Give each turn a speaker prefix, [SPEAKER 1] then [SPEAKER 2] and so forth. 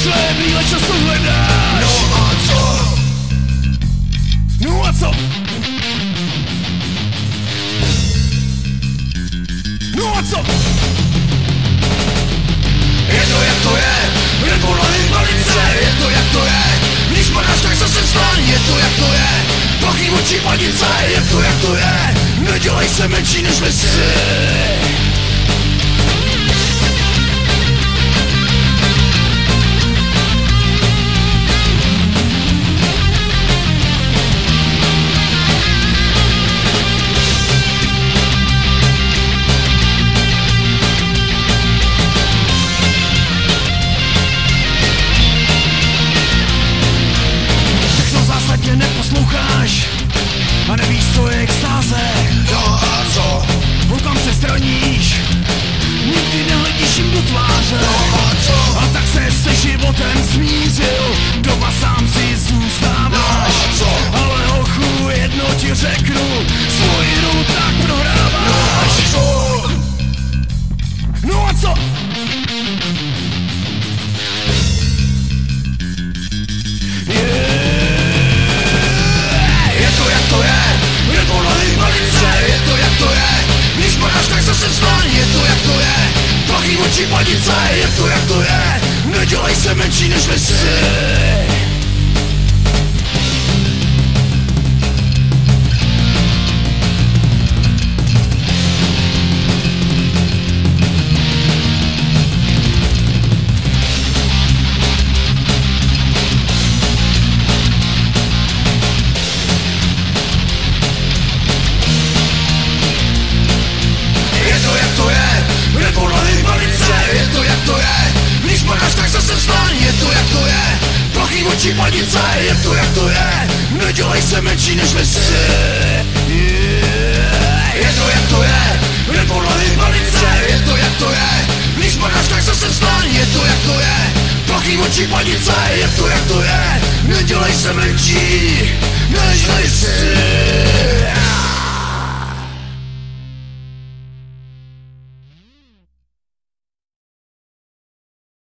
[SPEAKER 1] své brýle často hledáš.
[SPEAKER 2] No a co?
[SPEAKER 1] No a co? No a co?
[SPEAKER 2] Je to jak to je, jen podle invalice. Je to jak to je, když padáš tak zase vstaň. Je to jak to je, pachý oči panice. Je to jak to je, nedělej se menší než jsi.
[SPEAKER 1] Neposloucháš a nevíš, co je extáze.
[SPEAKER 2] No a co?
[SPEAKER 1] Holkám se straníš, nikdy nehledíš jim do tváře.
[SPEAKER 2] No a co?
[SPEAKER 1] A tak se životem smířil, doma sám si zůstáváš.
[SPEAKER 2] No a co?
[SPEAKER 1] Ale hochu, jedno ti řeknu, svoji hru tak prohráváš.
[SPEAKER 2] No a co?
[SPEAKER 1] No a co?
[SPEAKER 2] Oči panice, je to jak to je, nedělej se menší než jsi. Oči panice, je to jak to je, nedělej se menší než jsi. Je to jak to je, jen podle invalice. Je to jak to je, když padáš tak zase vstaň. Je to jak to je, plachý oči panice. Je to jak to je, nedělej se menší